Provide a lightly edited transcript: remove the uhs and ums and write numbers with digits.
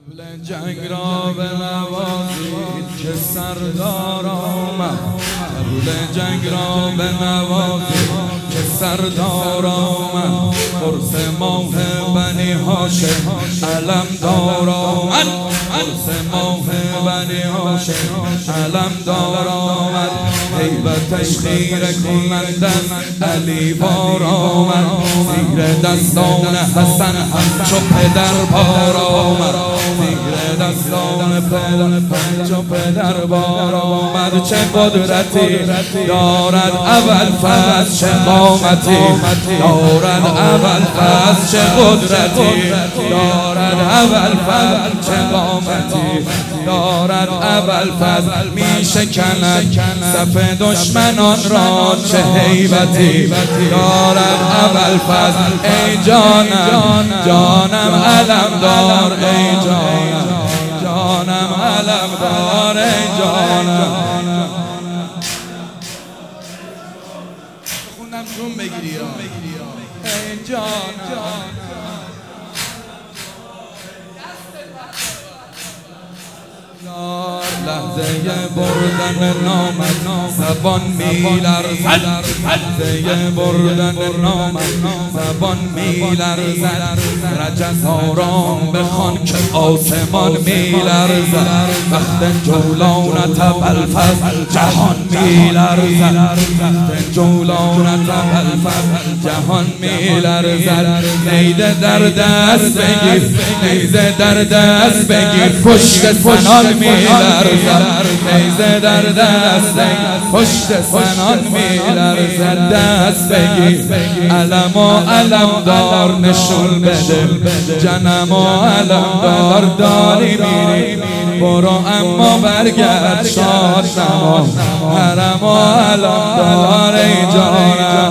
جنگ را به نوازید که سردار آمد. جنگ را به نوازید که سردار آمد. قرص ماه بنی هاشم علمدار آمد. قرص ماه بنی هاشم علمدار آمد. هیبتش خیره کنندن علی بار آمد. زیر دستان حسن همچو پدر بار آمد. زیر دستان چو پدر بار آمد. چه قدرتی دارد ابوالفضل، چه قامتی دارد ابوالفضل، چه قدرتی دارد ابوالفضل، چه قامتی دارد ابوالفضل. می شکند صف دشمنان را، چه هیبتی دارد ابوالفضل. ای جانم جانم علمدار، ای جانم جانم علمدار، ای جانم. بخونم جون بگیری ای جانم. لحظه بردن نامت زبان می‌لرزد. لحظه بردن نامت زبان می‌لرزد. رجز آرام بخوان که آسمان می‌لرزد. وقت جولانت ابوالفضل جهان می‌لرزد. وقت جولانت ابوالفضل جهان می‌لرزد. نیزه در دست بگیر، نیزه در دست بگیر، پشت سنان می‌لرزد. نیزه در دست پشت سنان می‌لرزد. دست بگیر علم و علمدار نشون بده. جنم و علمدار داری میری برو اما برگرد شاد نما. حرم و علمدار ای جانم.